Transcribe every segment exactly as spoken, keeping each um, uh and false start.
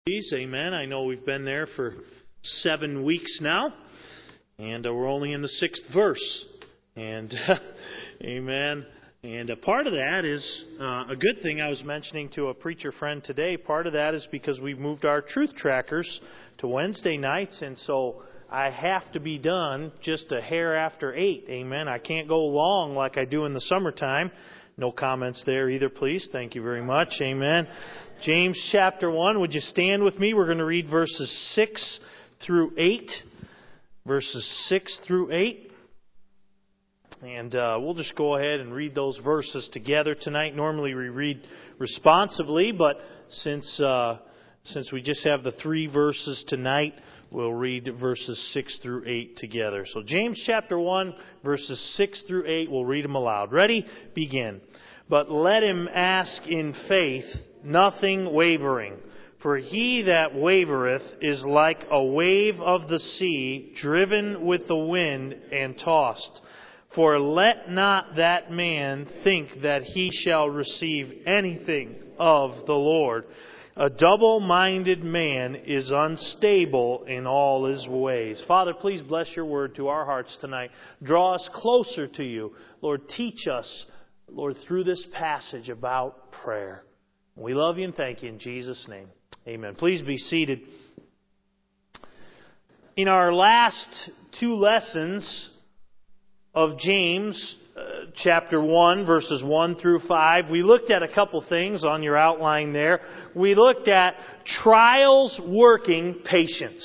Please, amen. I know we've been there for seven weeks now, and uh, we're only in the sixth verse. And, amen. And a part of that is uh, a good thing. I was mentioning to a preacher friend today, part of that is because we've moved our truth trackers to Wednesday nights, and so I have to be done just a hair after eight. Amen. I can't go long like I do in the summertime. No comments there either, please. Thank you very much. Amen. James chapter one, would you stand with me? We're going to read verses six through eight. Verses six through eight. And uh, we'll just go ahead and read those verses together tonight. Normally we read responsively, but since uh, since we just have the three verses tonight, we'll read verses six through eight together. So James chapter one, verses six through eight, we'll read them aloud. Ready? Begin. But let him ask in faith, nothing wavering. For he that wavereth is like a wave of the sea, driven with the wind and tossed. For let not that man think that he shall receive anything of the Lord. A double-minded man is unstable in all his ways. Father, please bless your word to our hearts tonight. Draw us closer to you. Lord, teach us, Lord, through this passage about prayer. We love you and thank you in Jesus' name. Amen. Please be seated. In our last two lessons of James, uh, chapter one, verses one through five, we looked at a couple things on your outline there. We looked at trials working patience.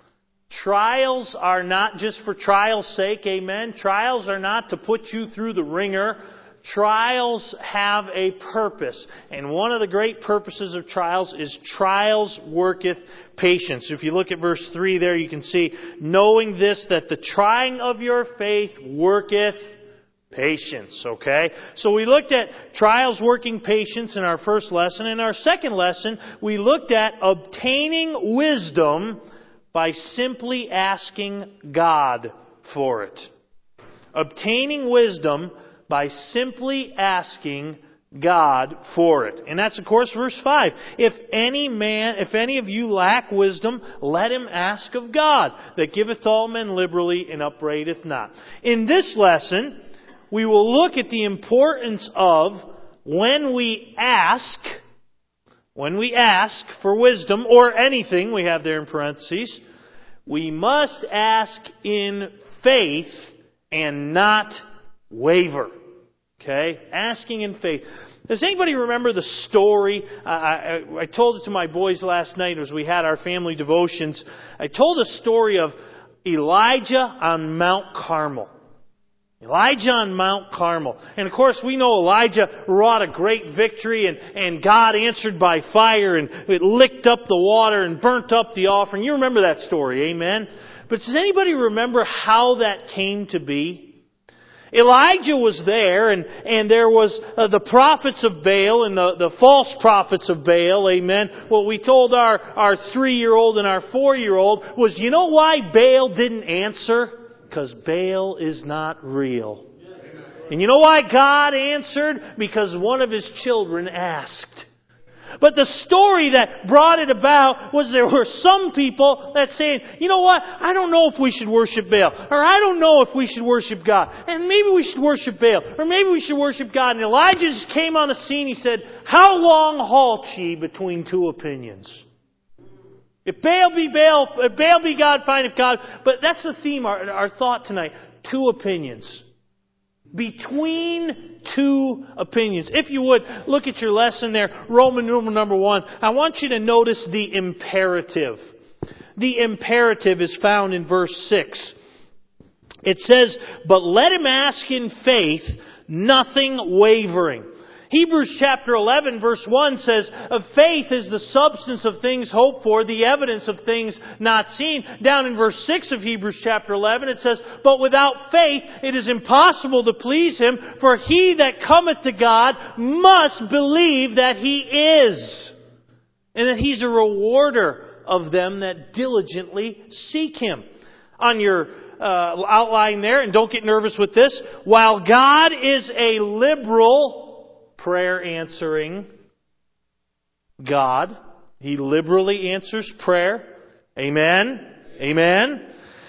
Trials are not just for trial's sake, amen. Trials are not to put you through the ringer. Trials have a purpose. And one of the great purposes of trials is trials worketh patience. If you look at verse three there, you can see, knowing this, that the trying of your faith worketh patience. Okay? So we looked at trials working patience in our first lesson. In our second lesson, we looked at obtaining wisdom by simply asking God for it. Obtaining wisdom by simply asking God for it. And that's, of course, verse five. If any man, if any of you lack wisdom, let him ask of God, that giveth to all men liberally and upbraideth not. In this lesson, we will look at the importance of when we ask, when we ask for wisdom, or anything, we have there in parentheses, we must ask in faith and not waver. Okay? Asking in faith. Does anybody remember the story? I, I, I told it to my boys last night as we had our family devotions. I told a story of Elijah on Mount Carmel. Elijah on Mount Carmel. And of course we know Elijah wrought a great victory and, and God answered by fire and it licked up the water and burnt up the offering. You remember that story, amen? But does anybody remember how that came to be? Elijah was there, and, and there was uh, the prophets of Baal and the, the false prophets of Baal, amen. What we told our, our three-year-old and our four-year-old was, you know why Baal didn't answer? Because Baal is not real. And you know why God answered? Because one of his children asked. But the story that brought it about was there were some people that saying, you know what, I don't know if we should worship Baal. Or I don't know if we should worship God. And maybe we should worship Baal. Or maybe we should worship God. And Elijah just came on the scene. He said, how long halt ye between two opinions? If Baal be Baal, if Baal be God, fine. If God... But that's the theme, our, our thought tonight. Two opinions. Between two opinions. If you would, look at your lesson there, Roman numeral number one. I want you to notice the imperative. The imperative is found in verse six. It says, but let him ask in faith, nothing wavering. Hebrews chapter eleven verse one says, of faith is the substance of things hoped for, the evidence of things not seen. Down in verse six of Hebrews chapter eleven it says, but without faith it is impossible to please Him, for he that cometh to God must believe that He is, and that He's a rewarder of them that diligently seek Him. On your uh, outline there, and don't get nervous with this, while God is a liberal prayer answering God, He liberally answers prayer. Amen. Amen.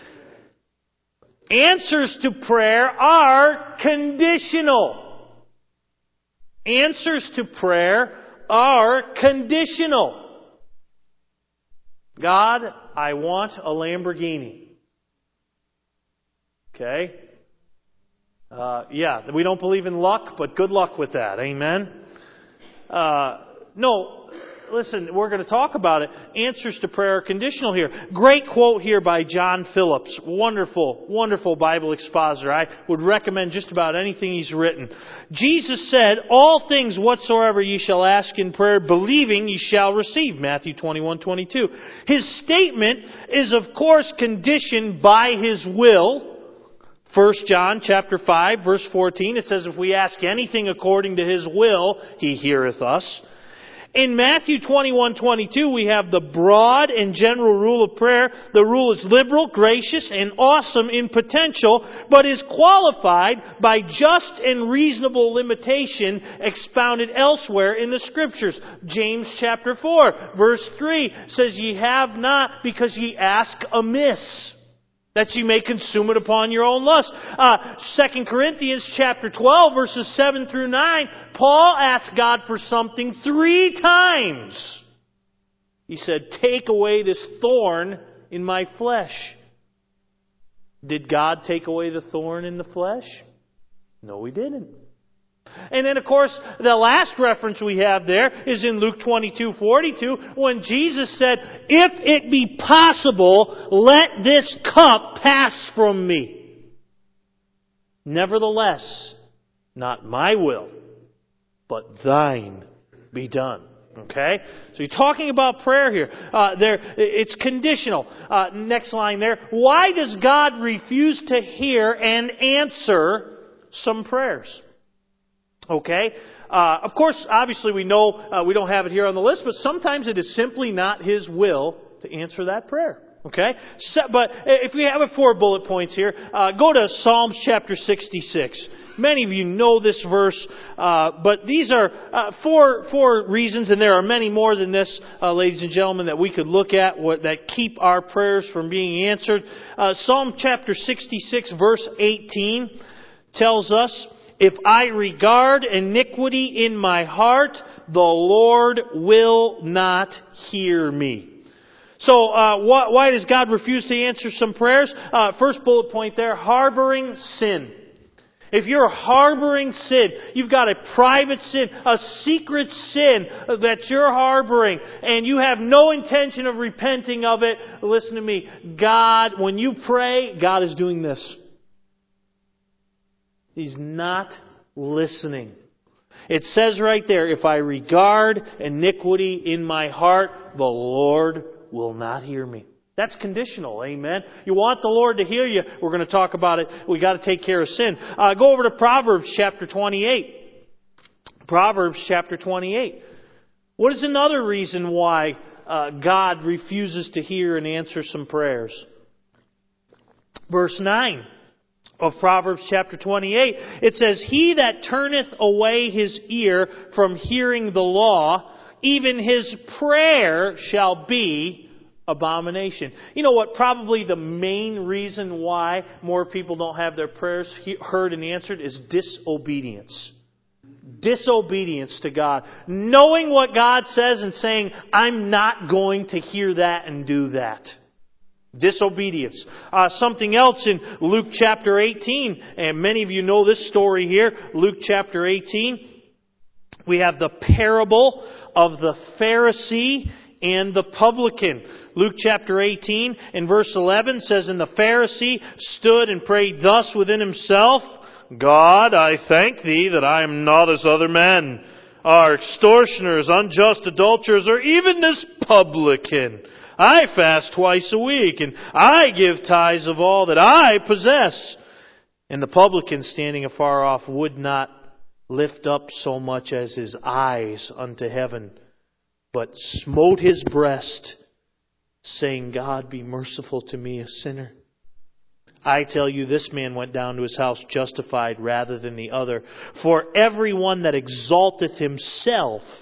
Answers to prayer are conditional. Answers to prayer are conditional. God, I want a Lamborghini. Okay? Uh, yeah, we don't believe in luck, but good luck with that. Amen? Uh, no, listen, we're going to talk about it. Answers to prayer are conditional here. Great quote here by John Phillips. Wonderful, wonderful Bible expositor. I would recommend just about anything he's written. Jesus said, all things whatsoever ye shall ask in prayer, believing ye shall receive. Matthew twenty-one twenty-two. His statement is, of course, conditioned by His will. First John chapter five, verse fourteen, it says, if we ask anything according to His will, He heareth us. In Matthew twenty-one twenty-two, we have the broad and general rule of prayer. The rule is liberal, gracious, and awesome in potential, but is qualified by just and reasonable limitation expounded elsewhere in the Scriptures. James chapter four, verse three says, ye have not because ye ask amiss, that ye may consume it upon your own lust. Uh, Second Corinthians chapter twelve, verses seven through nine, Paul asked God for something three times. He said, take away this thorn in my flesh. Did God take away the thorn in the flesh? No, He didn't. And then, of course, the last reference we have there is in Luke twenty-two forty-two, when Jesus said, if it be possible, let this cup pass from me. Nevertheless, not my will, but thine be done. Okay? So you're talking about prayer here. Uh, there, it's conditional. Uh, next line there. Why does God refuse to hear and answer some prayers? Okay? Uh, of course, obviously we know uh, we don't have it here on the list, but sometimes it is simply not His will to answer that prayer. Okay? So, but if we have four bullet points here, uh, go to Psalms chapter sixty-six. Many of you know this verse, uh, but these are uh, four four reasons, and there are many more than this, uh, ladies and gentlemen, that we could look at what, that keep our prayers from being answered. Uh, Psalm chapter sixty-six, verse eighteen tells us, if I regard iniquity in my heart, the Lord will not hear me. So, uh, wh- why does God refuse to answer some prayers? Uh, first bullet point there, harboring sin. If you're harboring sin, you've got a private sin, a secret sin that you're harboring, and you have no intention of repenting of it, listen to me. God, when you pray, God is doing this. He's not listening. It says right there, if I regard iniquity in my heart, the Lord will not hear me. That's conditional, amen. You want the Lord to hear you, we're going to talk about it. We've got to take care of sin. Uh, go over to Proverbs chapter twenty-eight. Proverbs chapter twenty-eight. What is another reason why uh, God refuses to hear and answer some prayers? Verse nine. Of Proverbs chapter twenty-eight, it says, he that turneth away his ear from hearing the law, even his prayer shall be abomination. You know what? Probably the main reason why more people don't have their prayers heard and answered is disobedience. Disobedience to God. Knowing what God says and saying, I'm not going to hear that and do that. Disobedience. Uh, something else in Luke chapter eighteen, and many of you know this story here. Luke chapter eighteen, we have the parable of the Pharisee and the publican. Luke chapter eighteen and verse eleven says, and the Pharisee stood and prayed thus within himself, God, I thank Thee that I am not as other men, are extortioners, unjust adulterers, or even this publican. I fast twice a week, and I give tithes of all that I possess. And the publican, standing afar off, would not lift up so much as his eyes unto heaven, but smote his breast, saying, God, be merciful to me, a sinner. I tell you, this man went down to his house justified rather than the other. For everyone that exalteth himself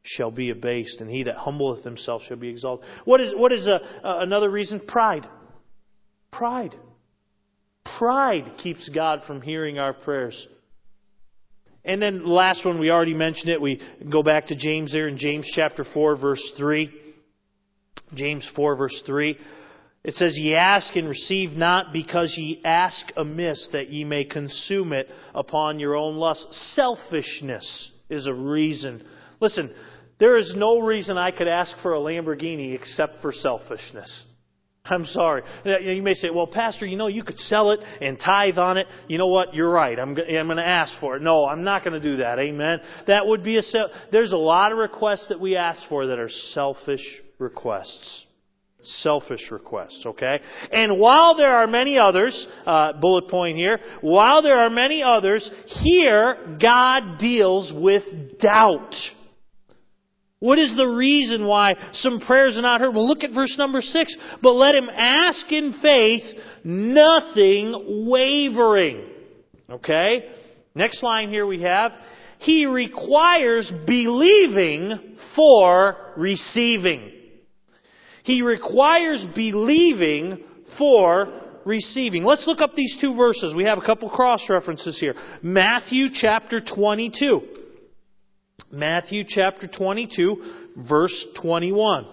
shall be abased, and he that humbleth himself shall be exalted. What is what is a, uh, another reason? Pride. Pride. Pride keeps God from hearing our prayers. And then the last one, we already mentioned it. We go back to James there in James chapter four, verse three. James four, verse three. It says, Ye ask and receive not, because ye ask amiss, that ye may consume it upon your own lust. Selfishness is a reason. Listen, there is no reason I could ask for a Lamborghini except for selfishness. I'm sorry. You may say, well, Pastor, you know, you could sell it and tithe on it. You know what? You're right. I'm, I'm going to ask for it. No, I'm not going to do that. Amen. That would be a... There's a lot of requests that we ask for that are selfish requests. Selfish requests, okay? And while there are many others, uh, bullet point here, while there are many others, here God deals with doubt. What is the reason why some prayers are not heard? Well, look at verse number six. But let him ask in faith, nothing wavering. Okay? Next line here we have, He requires believing for receiving. He requires believing for receiving. Let's look up these two verses. We have a couple cross references here. Matthew chapter twenty-two. Matthew chapter twenty-two, verse twenty-one.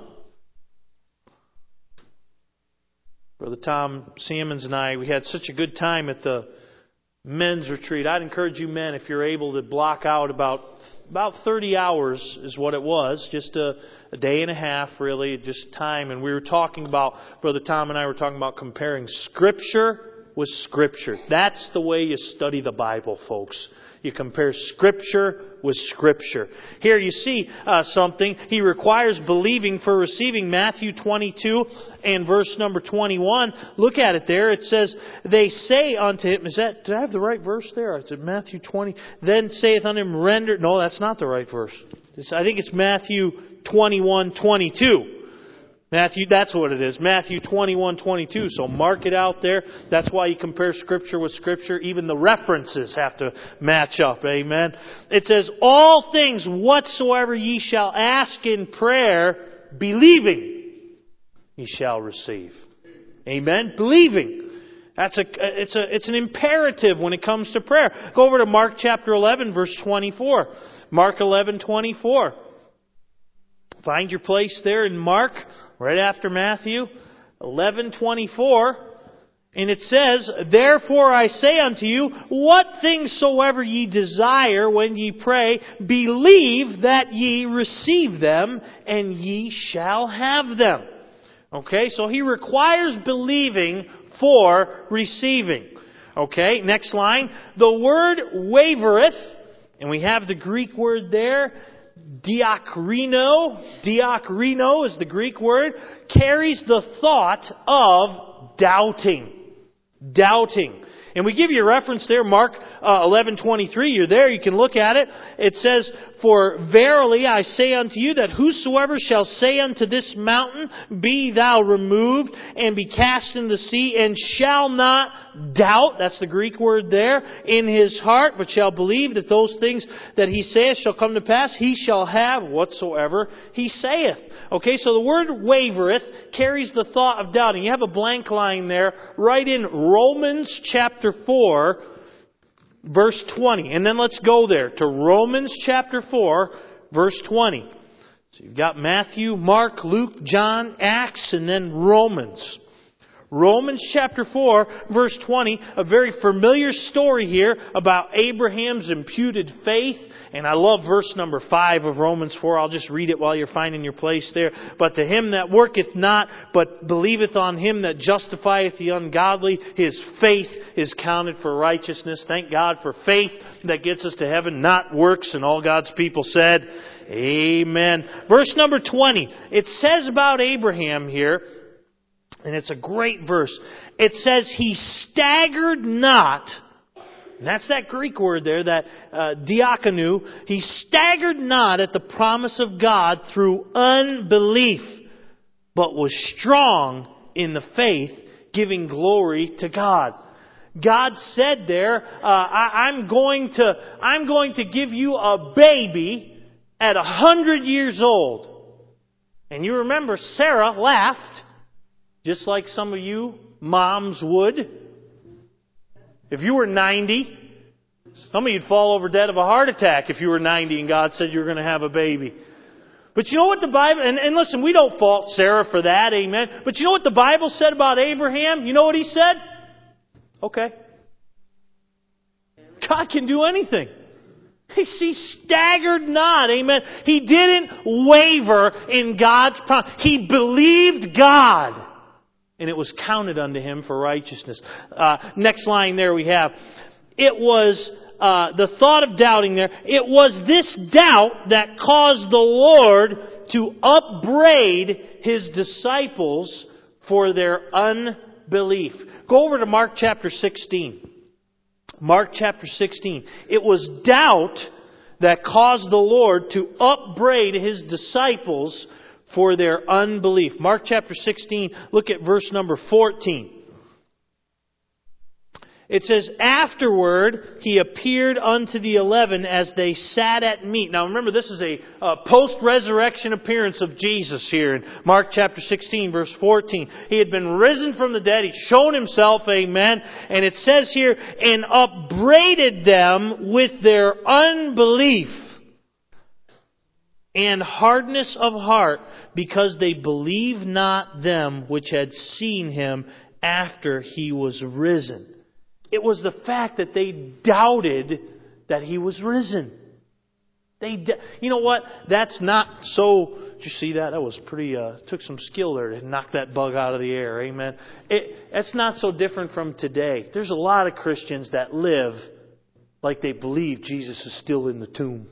Brother Tom Sammons and I, we had such a good time at the men's retreat. I'd encourage you men, if you're able to block out about about thirty hours is what it was. Just a, a day and a half, really, just time. And we were talking about, Brother Tom and I were talking about comparing Scripture with Scripture. That's the way you study the Bible, folks. You compare Scripture with Scripture. Here you see uh, something. He requires believing for receiving. Matthew twenty-two and verse number twenty-one. Look at it there. It says, They say unto him, is that, did I have the right verse there? I said Matthew twenty. Then saith unto him, render. No, that's not the right verse. It's, I think it's Matthew twenty-one twenty-two. Matthew, that's what it is. Matthew twenty-one twenty-two. So mark it out there. That's why you compare Scripture with Scripture. Even the references have to match up. Amen. It says, All things whatsoever ye shall ask in prayer, believing, ye shall receive. Amen. Believing. That's a, it's a, it's an imperative when it comes to prayer. Go over to Mark chapter eleven, verse twenty-four. Mark eleven twenty-four. Find your place there in Mark, right after Matthew, eleven twenty-four, and it says, Therefore I say unto you, what things soever ye desire when ye pray, believe that ye receive them, and ye shall have them. Okay, so he requires believing for receiving. Okay, next line. The word wavereth, and we have the Greek word there, diakrino, diakrino is the Greek word, carries the thought of doubting. Doubting. And we give you a reference there, Mark uh, eleven twenty-three. You're there, you can look at it. It says, For verily I say unto you that whosoever shall say unto this mountain, Be thou removed, and be cast in the sea, and shall not doubt, that's the Greek word there, in his heart, but shall believe that those things that he saith shall come to pass, he shall have whatsoever he saith. Okay, so the word wavereth carries the thought of doubting. You have a blank line there, right in Romans chapter four, verse twenty. And then let's go there to Romans chapter four, verse twenty. So you've got Matthew, Mark, Luke, John, Acts, and then Romans. Romans chapter four, verse twenty, a very familiar story here about Abraham's imputed faith. And I love verse number five of Romans four. I'll just read it while you're finding your place there. But to him that worketh not, but believeth on him that justifieth the ungodly, his faith is counted for righteousness. Thank God for faith that gets us to heaven, not works. And all God's people said, Amen. Verse number twenty. It says about Abraham here, and it's a great verse. It says, He staggered not. And that's that Greek word there, that uh, diakonou. He staggered not at the promise of God through unbelief, but was strong in the faith, giving glory to God. God said there, uh, I, I'm going to, I'm going to give you a baby, at a hundred years old. And you remember Sarah laughed, just like some of you moms would. If you were ninety, some of you'd fall over dead of a heart attack if you were ninety and God said you were going to have a baby. But you know what the Bible, and, and listen, we don't fault Sarah for that, amen. But you know what the Bible said about Abraham? You know what he said? Okay. God can do anything. He staggered not, amen. He didn't waver in God's promise. He believed God, and it was counted unto him for righteousness. Uh, next line there we have, it was uh, the thought of doubting there. It was this doubt that caused the Lord to upbraid His disciples for their unbelief. Go over to Mark chapter sixteen. Mark chapter sixteen. It was doubt that caused the Lord to upbraid His disciples for their unbelief. Mark chapter sixteen, look at verse number fourteen. It says, afterward he appeared unto the eleven as they sat at meat. Now remember, this is a uh, post-resurrection appearance of Jesus here in Mark chapter sixteen, verse fourteen. He had been risen from the dead. He'd shown Himself, amen. And it says here, and upbraided them with their unbelief and hardness of heart, because they believed not them which had seen Him after He was risen. It was the fact that they doubted that He was risen. They, you know what? That's not so. Did you see that? That was pretty. Uh, took some skill there to knock that bug out of the air. Amen. It, that's not so different from today. There's a lot of Christians that live like they believe Jesus is still in the tomb.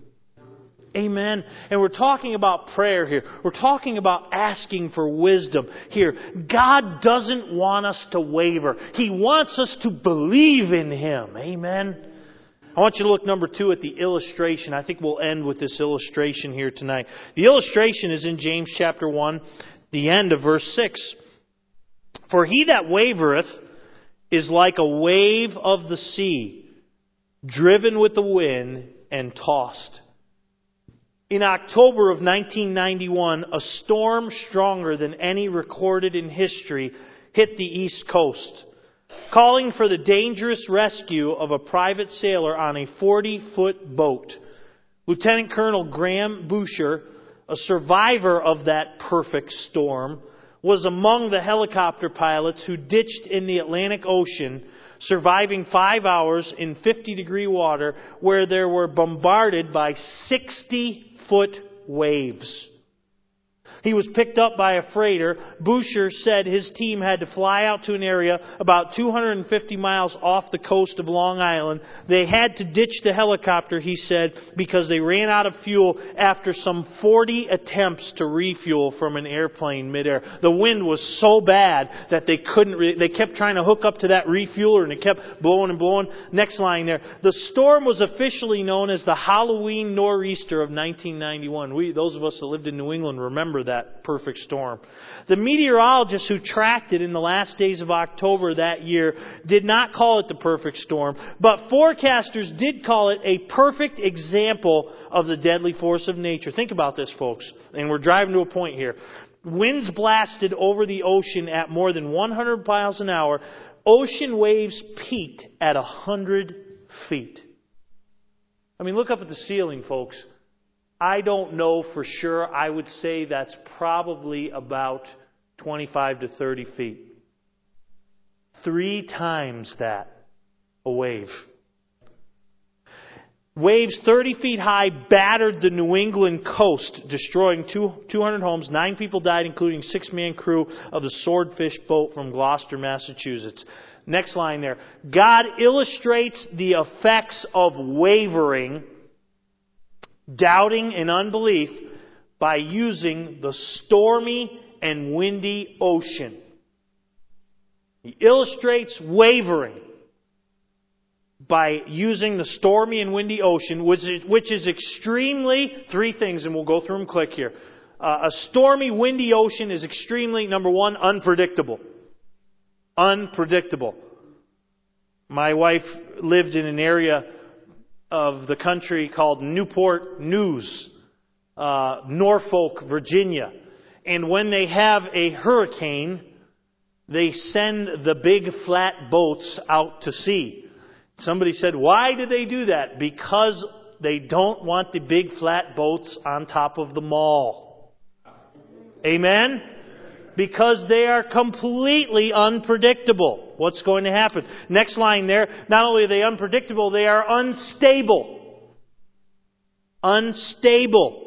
Amen. And we're talking about prayer here. We're talking about asking for wisdom here. God doesn't want us to waver. He wants us to believe in Him. Amen. I want you to look, number two, at the illustration. I think we'll end with this illustration here tonight. The illustration is in James chapter one, the end of verse six. For he that wavereth is like a wave of the sea, driven with the wind and tossed. In October of nineteen ninety-one, a storm stronger than any recorded in history hit the East Coast, calling for the dangerous rescue of a private sailor on a forty-foot boat. Lieutenant Colonel Graham Boucher, a survivor of that perfect storm, was among the helicopter pilots who ditched in the Atlantic Ocean, surviving five hours in fifty-degree water where they were bombarded by sixty-foot waves. He was picked up by a freighter. Boucher said his team had to fly out to an area about two hundred fifty miles off the coast of Long Island. They had to ditch the helicopter, he said, because they ran out of fuel after some forty attempts to refuel from an airplane midair. The wind was so bad that they couldn't, re- they kept trying to hook up to that refueler and it kept blowing and blowing. Next line there. The storm was officially known as the Halloween nor'easter of nineteen ninety-one. We, those of us that lived in New England, remember that perfect storm. The meteorologists who tracked it in the last days of October that year did not call it the perfect storm, but forecasters did call it a perfect example of the deadly force of nature. Think about this, folks, and we're driving to a point here. Winds blasted over the ocean at more than one hundred miles an hour. Ocean waves peaked at one hundred feet. I mean, look up at the ceiling, folks. I don't know for sure. I would say that's probably about twenty-five to thirty feet. Three times that, a wave. Waves thirty feet high battered the New England coast, destroying two, two hundred homes. Nine people died, including six-man crew of the Swordfish boat from Gloucester, Massachusetts. Next line there. God illustrates the effects of wavering, doubting and unbelief by using the stormy and windy ocean. He illustrates wavering by using the stormy and windy ocean, which is, which is extremely, three things, and we'll go through them quick here. Uh, a stormy, windy ocean is extremely, number one, unpredictable. Unpredictable. My wife lived in an area of the country called Newport News. uh, Norfolk, Virginia. And when they have a hurricane, they send the big flat boats out to sea. Somebody said, why do they do that? Because they don't want the big flat boats on top of the mall. Amen? Because they are completely unpredictable. What's going to happen? Next line there, not only are they unpredictable, they are unstable. Unstable.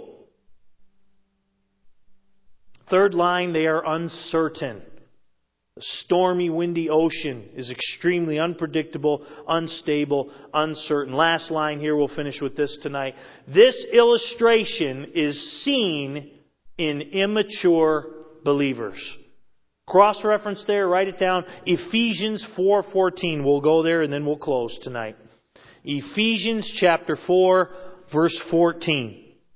Third line, they are uncertain. The stormy, windy ocean is extremely unpredictable, unstable, uncertain. Last line here, we'll finish with this tonight. This illustration is seen in immature believers. Cross-reference there, write it down. Ephesians four fourteen. We'll go there and then we'll close tonight. Ephesians chapter four, verse fourteen.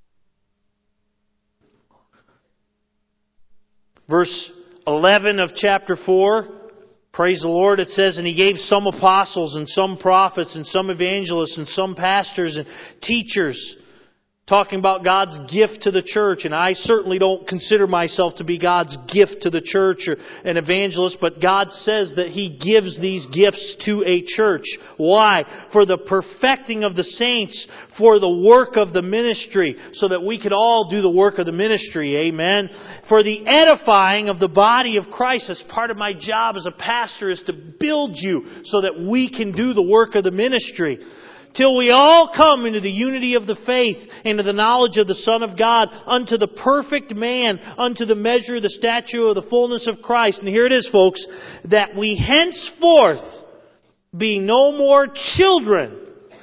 Verse eleven of chapter four, praise the Lord, it says, and He gave some apostles and some prophets and some evangelists and some pastors and teachers, talking about God's gift to the church. And I certainly don't consider myself to be God's gift to the church or an evangelist, but God says that He gives these gifts to a church. Why? For the perfecting of the saints, for the work of the ministry, so that we could all do the work of the ministry. Amen. For the edifying of the body of Christ. As part of my job as a pastor is to build you so that we can do the work of the ministry. Till we all come into the unity of the faith, into the knowledge of the Son of God, unto the perfect man, unto the measure of the stature of the fullness of Christ. And here it is, folks, that we henceforth be no more children,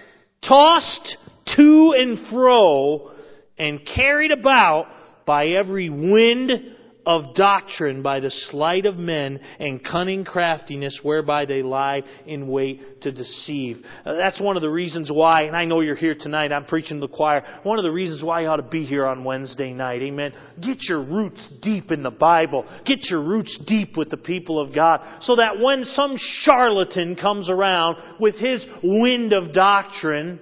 tossed to and fro, and carried about by every wind of doctrine, by the sleight of men and cunning craftiness whereby they lie in wait to deceive. Uh, that's one of the reasons why, and I know you're here tonight, I'm preaching to the choir, one of the reasons why you ought to be here on Wednesday night. Amen. Get your roots deep in the Bible. Get your roots deep with the people of God, so that when some charlatan comes around with his wind of doctrine,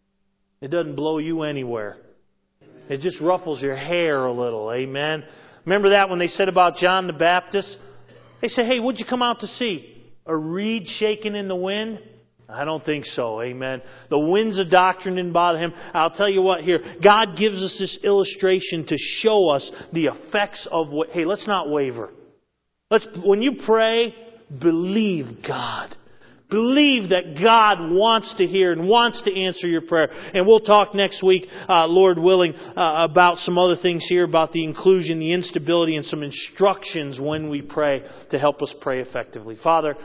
it doesn't blow you anywhere. It just ruffles your hair a little. Amen. Remember that when they said about John the Baptist? They said, hey, what'd you come out to see? A reed shaking in the wind? I don't think so. Amen. The winds of doctrine didn't bother Him. I'll tell you what here. God gives us this illustration to show us the effects of what... Hey, let's not waver. Let's, when you pray, believe God. Believe that God wants to hear and wants to answer your prayer. And we'll talk next week, uh, Lord willing, uh, about some other things here, about the inclusion, the instability, and some instructions when we pray to help us pray effectively. Father,